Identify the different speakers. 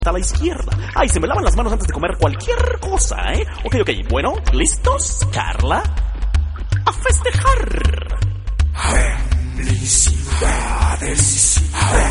Speaker 1: a la izquierda. Ay, se me lavan las manos antes de comer cualquier cosa, ¿eh? Ok, bueno, ¿listos, Carla? ¡A festejar!
Speaker 2: Felicidades.